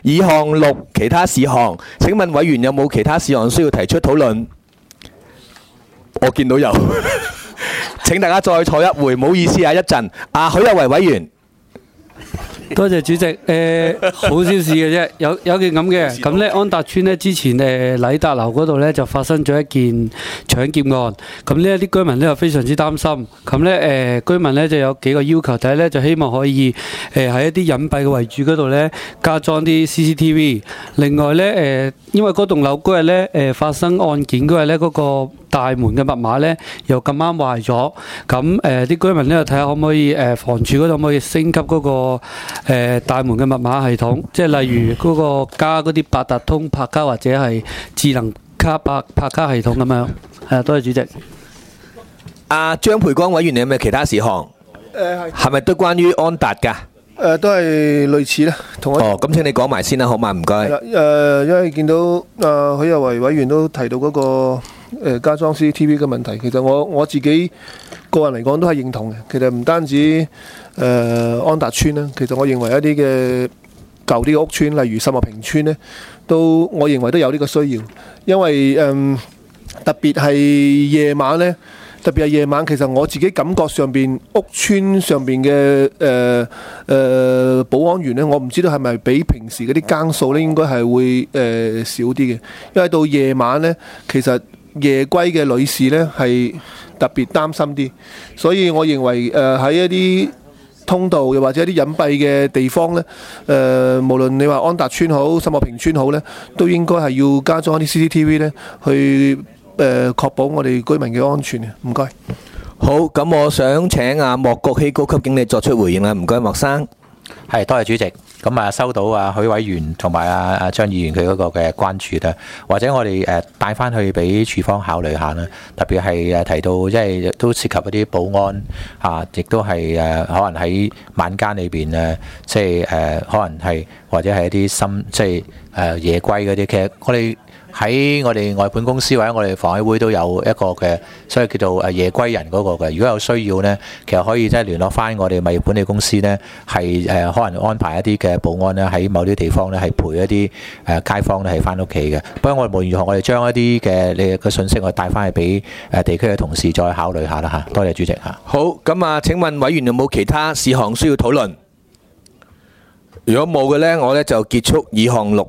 議項6其他事項，請問委員有冇其他事項需要提出討論？我見到有，請大家再坐一會，唔好意思啊，一陣。許有為委員。 多謝主席，好小事嘅啫，有件咁嘅，咁咧安達邨咧之前禮達樓嗰度咧就發生咗一件搶劫案，咁呢啲居民咧又非常之擔心，咁咧居民咧就有幾個要求，第一咧就希望可以喺一啲隱蔽嘅圍住嗰度咧加裝啲 CCTV， 另外咧因為嗰棟樓嗰日咧發生案件嗰日咧嗰個大門嘅密碼咧又咁啱壞咗，咁啲居民咧就睇下可唔可以房署嗰度可唔可以升級嗰個大門嘅密碼系統，即係例如嗰個加嗰啲八達通拍卡或者係智能卡拍卡系統咁樣。係啊，多謝主席。 張培光委員，你有冇其他事項？係咪都關於安達㗎？ 都係類似啦，同一。 咁請你講埋先啦，好嘛？唔該。 係啦，因為見到許有為委員都提到嗰個加裝 CCTV 嘅問題，其實我自己個人嚟講都係認同嘅。其實唔單止安達邨啦，其實我認為一啲嘅舊啲嘅屋邨，例如秀茂坪邨呢，我認為都有呢個需要，因為特別係夜晚呢。特別係夜晚，其實我自己感覺上邊屋邨上邊嘅保安員呢，我唔知道係咪比平時嗰啲更數呢應該係會少啲嘅，因為到夜晚呢，其實夜歸嘅女士呢係特別擔心啲，所以我認為喺一啲通道又或者一啲隱蔽嘅地方呢，無論你話安達邨好、秀茂坪邨好呢，都應該係要加裝一啲 CCTV 呢去確保我哋居民嘅安全嘅，唔該。 好，咁我想請莫國熙高級經理作出回應啦，唔該，莫生。 係，多謝主席。咁收到許委員同埋張議員佢嗰個嘅關注啦，或者我哋帶翻去俾處方考慮下啦。特別係提到即係都涉及一啲保安亦都係可能喺晚間裏邊即係可能係或者係一啲即係夜歸嗰啲。其實我哋喺我哋外判公司或者我哋房委會都有一個嘅，所以叫做夜歸人嗰個嘅。如果有需要呢，其實可以即係聯絡翻我哋物業管理公司呢，係可能安排一啲嘅保安呢喺某啲地方呢，係陪一啲街坊呢係翻屋企嘅。不過我哋無論如何，我哋將一啲嘅你嘅信息我帶翻去俾地區嘅同事再考慮下啦嚇。多謝主席嚇。 好，咁請問委員有冇其他事項需要討論？如果冇嘅呢，我呢就結束議項6